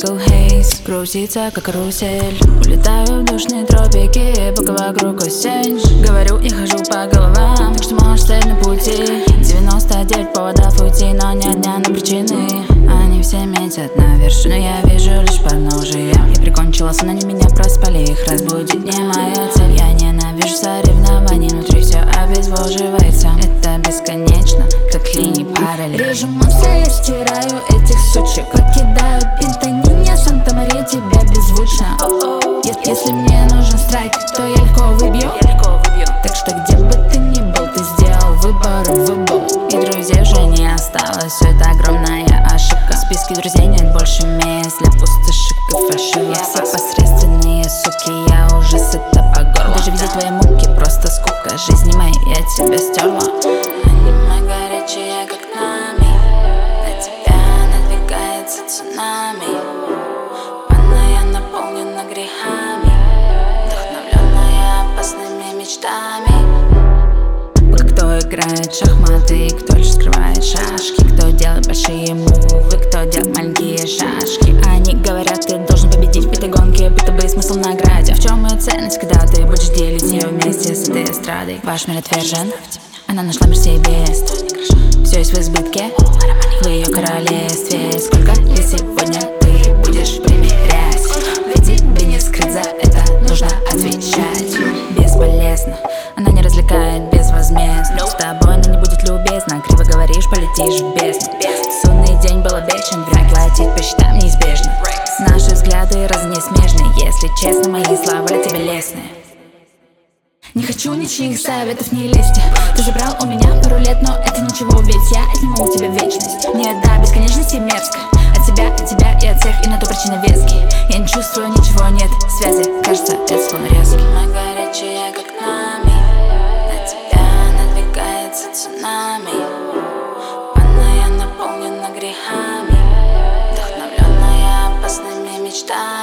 Purple haze крутится, как карусель. Улетаю в душные тропики, пока вокруг осень. Говорю, я хожу по головам, что можешь стоять на пути. 99 поводов уйти, но ни одна на причины. Они все метят на вершину, я вижу лишь подножие. Я прикончила сон, они меня проспали, их разбудить не моя цель. Я ненавижу соревнований, внутри все обезвоживается. Это бесконечно, как линии параллель. Режу мопсы, я стираю этих сучек, покидаю Пентанине, Санта-Мария, тебя беззвучно. Если мне нужен страйк, то я легко выбью. Так что где бы ты ни был, ты сделал выбор. И друзей уже не осталось, все это огромная ошибка. В списке друзей нет больше мест для пустышек и фальшивых. Все посредственные суки, я уже сыта по горло. Даже видеть твои муки просто скука. Жизни моей я тебя стерла. Они мы горячие, как нами. На тебя надвигается цунами. Ванная наполнена грехами, вдохновленная опасными мечтами. Кто играет в шахматы, кто лишь скрывает шашки, кто делает большие мувы, кто делает маленькие шашки. Они говорят, ты должен победить в этой гонке, будто бы смысл в награде. В чем ее ценность, когда ты будешь делить ее вместе с этой эстрадой? Ваш мир отвержен, она нашла Мерседес. Все есть в избытке, в ее королевстве. Сколько лет сегодня ты будешь примерять? Ведь тебе не скрыть, за это нужно отвечать. Бесполезно, она не развлекает безвозмездно. С тобой она не будет любезна, криво говоришь, полетишь в бездну. Судный день был обещан, время платить по счетам неизбежно. Наши взгляды разные смежные, если честно, мои слова для тебя лестные. Не хочу ничьих советов, не лезьте. Ты забрал у меня пару лет, но это ничего, ведь я отниму у тебя вечность. Мне до бесконечности мерзко от тебя и от всех, и на то причина вески. Я не чувствую ничего, нет связи, кажется, это словно резкий. Мы горячие, как нами. На тебя надвигается цунами. Ванная наполнена грехами, вдохновленная опасными мечтами.